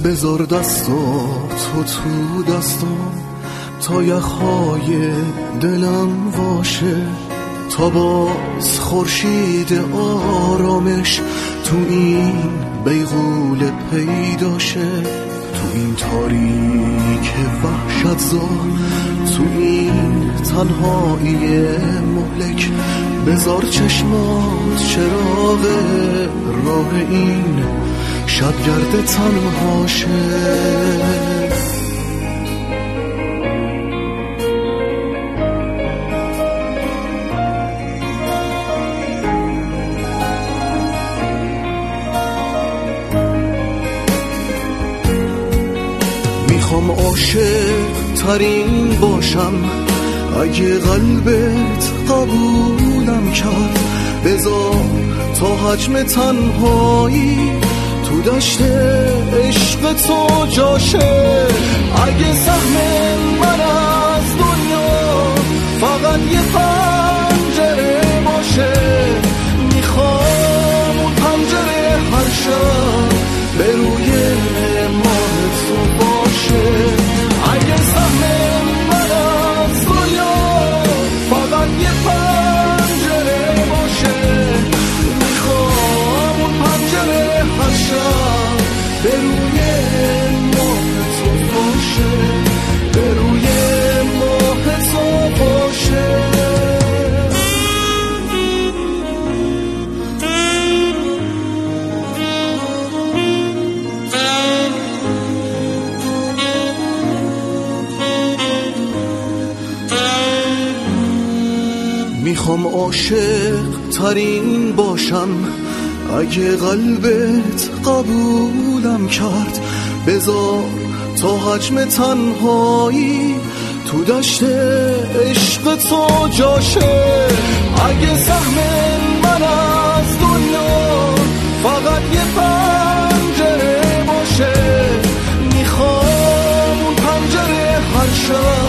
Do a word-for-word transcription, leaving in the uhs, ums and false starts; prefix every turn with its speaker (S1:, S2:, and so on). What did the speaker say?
S1: بذار دستاتو تو دستام تا یخهای دلم واشه، تا باز خورشید آرامش تو این بیغول پیداشه، تو این تاریک وحشت زا، تو این تنهایی مهلک. بذار چشمات چراغ راه این شبگرد تنهاشه. میخوام عاشق ترین باشم، اگه قلبت قبولم کرد بذار تا حجم تنهایی تو دشت عشق تو جاشه. اگه سهم من از دنیا فقط یه پنجره باشه، میخوام اون پنجره هر شب به روی ماه تو باشه. اگه سهم من از دنیا فقط یه پنجره باشه، میخوام اون پنجره هر شب به روی ماه تو باشه، به روی ماه تو باشه. میخوام عاشق ترین باشم، اگه قلبت قبولم کرد بذار تا حجم تنهایی تو دشت عشق تو جاشه. اگه سهم من از دنیا فقط یه پنجره باشه، میخوام اون پنجره هر شب